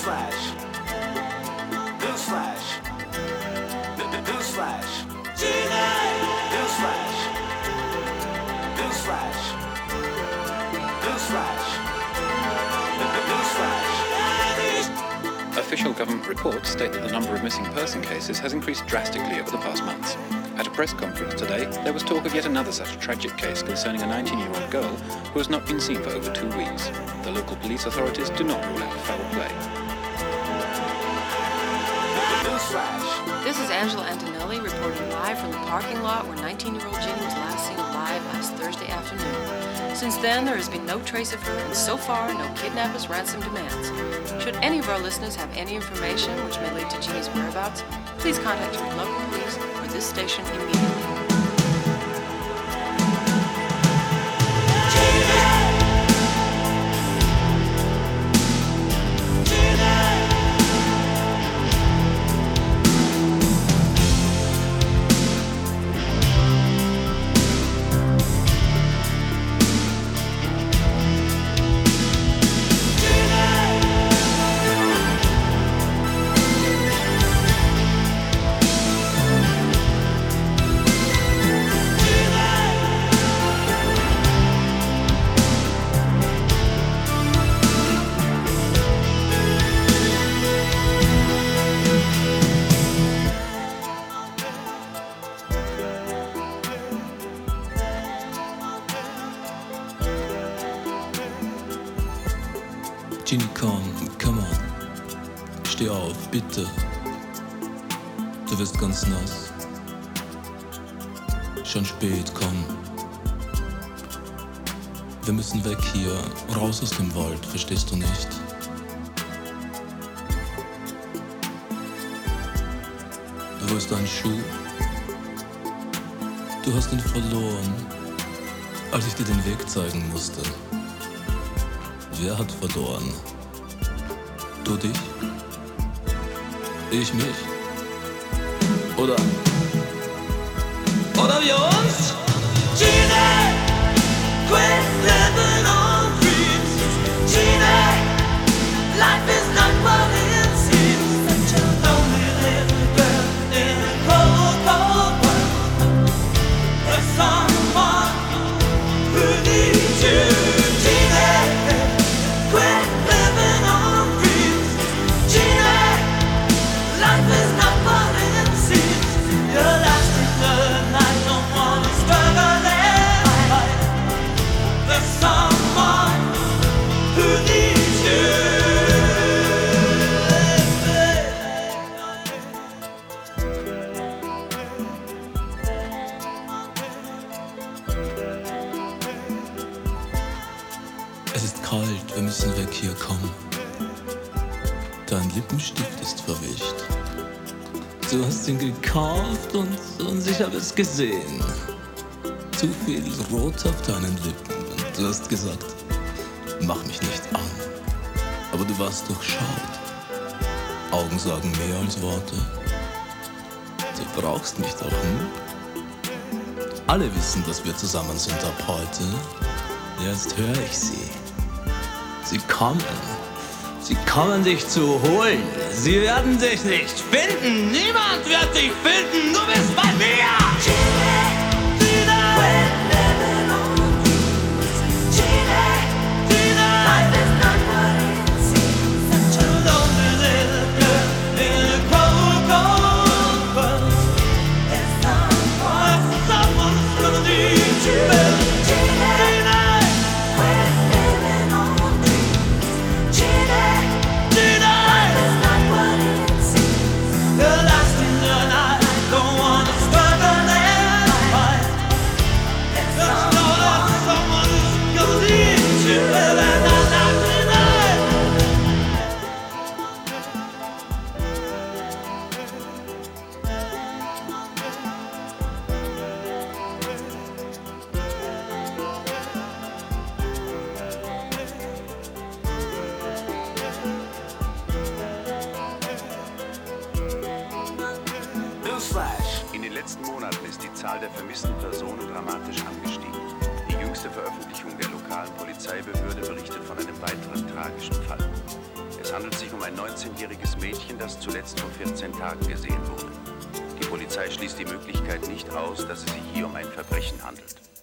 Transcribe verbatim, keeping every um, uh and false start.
Newsflash. Newsflash. Newsflash. Newsflash. Newsflash. Newsflash. Newsflash. Official government reports state that the number of missing person cases has increased drastically over the past months. At a press conference today, there was talk of yet another such tragic case concerning a nineteen-year-old girl who has not been seen for over two weeks. The local police authorities do not rule out foul play. This is Angela Antonelli reporting live from the parking lot where nineteen-year-old Ginny was last seen alive last Thursday afternoon. Since then, there has been no trace of her, and so far, no kidnappers' ransom demands. Should any of our listeners have any information which may lead to Ginny's whereabouts, please contact your local police or this station immediately. Ginny, komm, come on. Steh auf, bitte. Du wirst ganz nass. Schon spät, komm. Wir müssen weg hier, raus aus dem Wald, verstehst du nicht? Wo ist dein Schuh? Du hast ihn verloren, als ich dir den Weg zeigen musste. Wer hat verloren? Du dich? Ich mich? Oder? Oder wir uns? Gina, quit living on dreams. Gina, life is not what it seems. Such a lonely little girl in a cold, cold world. There's someone who needs you. Es ist kalt, wir müssen weg hier, komm. Dein Lippenstift ist verwischt. Du hast ihn gekauft und, und ich habe es gesehen. Zu viel Rot auf deinen Lippen. Und du hast gesagt, mach mich nicht an. Aber du warst durchschaut. Augen sagen mehr als Worte. Du brauchst mich doch, hm? Alle wissen, dass wir zusammen sind ab heute. Jetzt höre ich sie. Sie kommen. Sie kommen dich zu holen. Sie werden dich nicht finden. Niemand wird dich finden. Du bist bei mir. In den letzten Monaten ist die Zahl der vermissten Personen dramatisch angestiegen. Die jüngste Veröffentlichung der lokalen Polizeibehörde berichtet von einem weiteren tragischen Fall. Es Es handelt sich um ein neunzehnjähriges Mädchen, das zuletzt vor vierzehn Tagen gesehen wurde. Die Polizei schließt die Möglichkeit nicht aus, dass es sich hier um ein Verbrechen handelt.